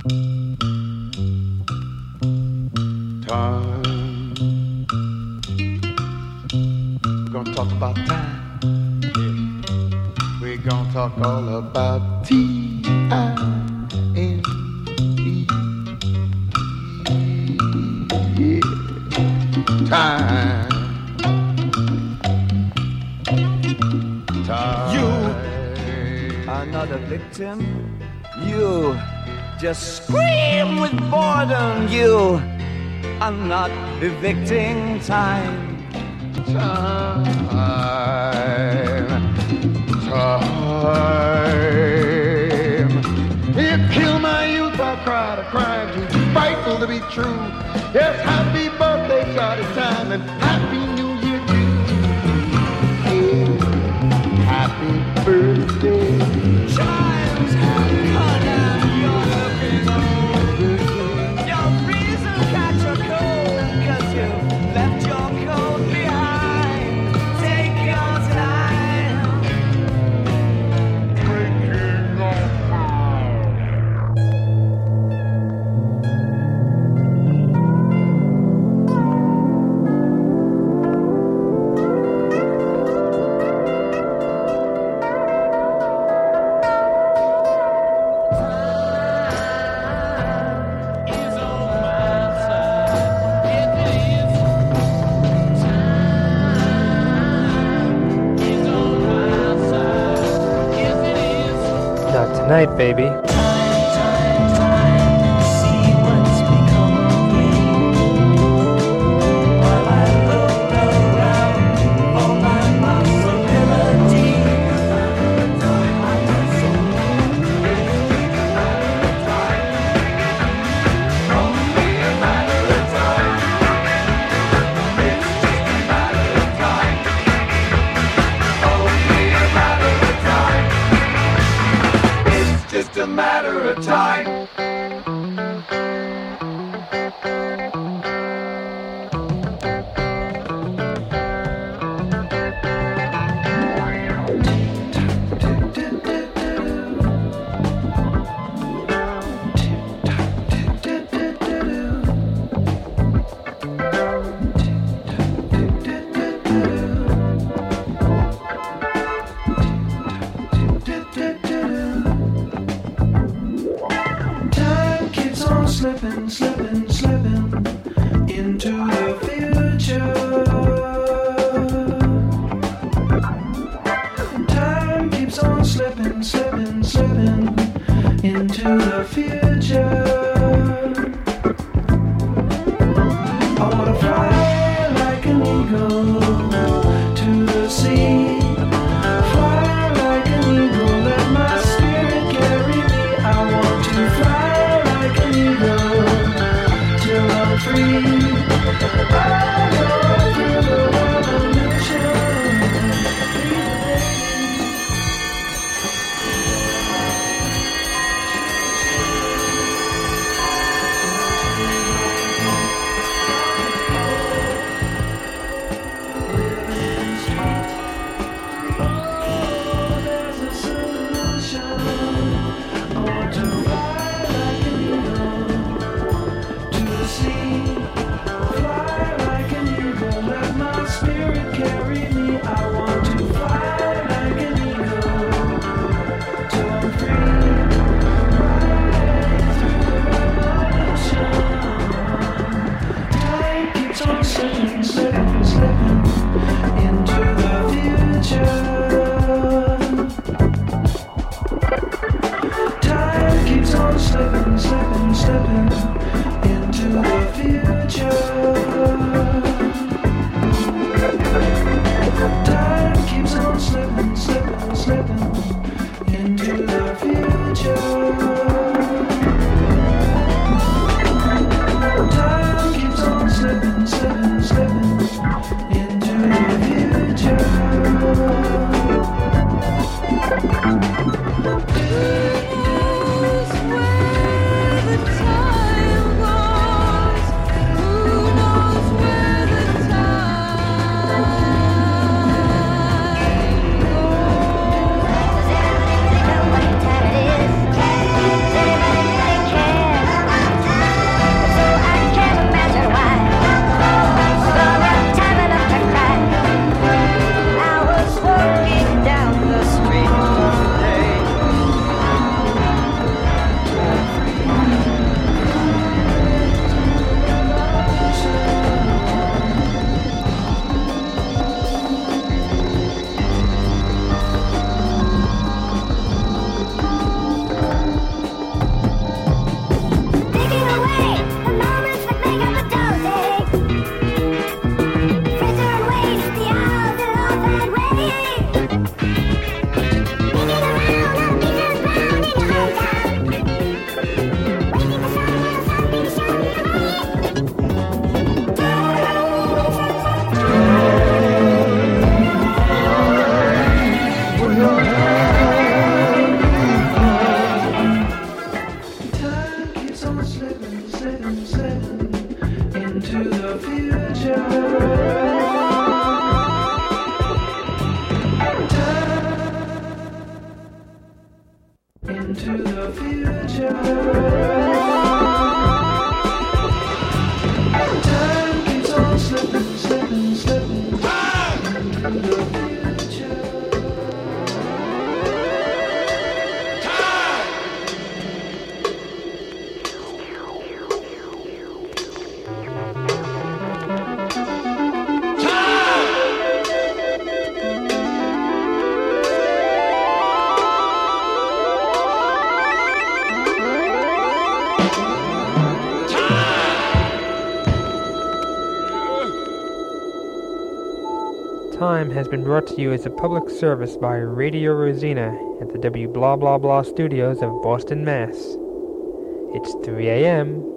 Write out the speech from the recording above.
Time. We're gonna talk about time. Yeah. We're gonna talk all about T-I-M-E. Yeah. Time. Time. You are not a victim. You just scream with boredom. You are not evicting time. Time. It killed my youth, I cried a crime too frightful to be true. Yes, happy birthday, Charlie Time, and happy New Year too. Yeah. Happy birthday. Chimes have cut and you're looking old. Your reason catch a cold, 'cause you left your coat behind. Take your time. Not tonight, baby. Just a matter of time. Slipping, slipping, slipping into the future. Time keeps on slipping, slipping, slipping into the future. I wanna fly like an eagle to the sea. Fly like an eagle, let my spirit carry me. I want to fly like an eagle till I'm free. I go through the revolution. There's a solution. I want to fly like an eagle to the sea. Fly like an eagle, let my spirit carry me. I want to fly like an eagle till I'm free. Rise through the revolution. Time keeps on slipping, slipping, slipping into the future. Time keeps on slipping, slipping, slipping into the future. Time keeps on slipping, slipping, slipping into the future. Time keeps on slipping, slipping, slipping into the future. Does anybody know what time it is? into the future. Time keeps on slipping, slipping, slipping into the future. Time has been brought to you as a public service by Radio Rosina at the W Blah Blah Blah studios of Boston, Mass. It's 3 a.m.